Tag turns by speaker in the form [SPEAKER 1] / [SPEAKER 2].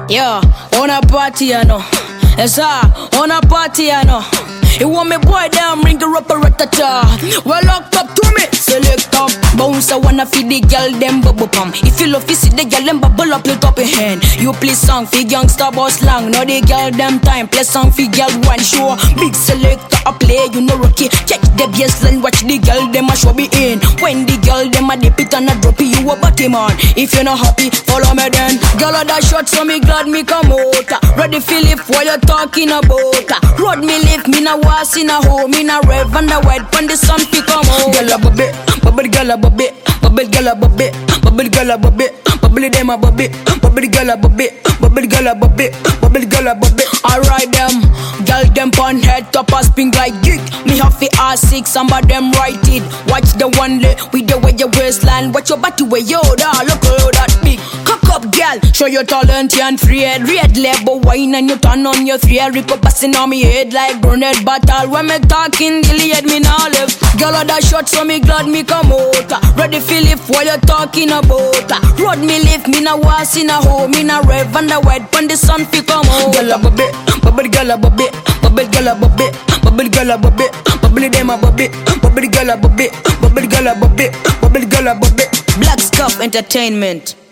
[SPEAKER 1] Yeah, on a party, I know. Yes, sir, on a party, I know. You want me boy down, ring the up a ratata. Well locked up to me, select up. Bounce, I wanna feed the girl, them bubble pump. If you love to see the girl, them bubble up, lift up your hand. You play song for youngster boss long. Now the girl, them time, play song for girl one show. Big selector, a play, you know rookie. Check the baseline, watch the girl, them a show be in. When the girl, them a dip it and a drop it, you a body man. If you're not happy, follow me then. Girl, that shot, so me glad me come out. Ready feel it while you're talking about. Road me lift, me now was in a home, in a rev and a white when the sun pick come out. Girl a bubble, bubble girl a bubble, bubble girl a bubble, bubble girl a bubble, bubble them a bubble, bubble girl a bubble, bubble girl a bubble, bubble girl a bubble. Alright them, girl them pon head top a spin like gig. Me have the R6, some of them write it. Watch the one day with the way your waistline. Watch your body way yo da, look how that big. Cock up girl, show your talent and free head. Red label wine and you turn on your three head. Rico passing on me head like grenade battle. When me talking, delete me now left. Girl that shot so me glad me come out. Ready feel it while you're talking about. Road me lift, me now was in a home, in a rev and a white when the sun fi come out. Girl a bubble, bubble girl a bubble, bubble girl a bubble, bubble girl a bubble, bubble them a bubble, bubble girl a bubble, bubble girl a bubble, bubble girl a bubble. Black Scuff Entertainment.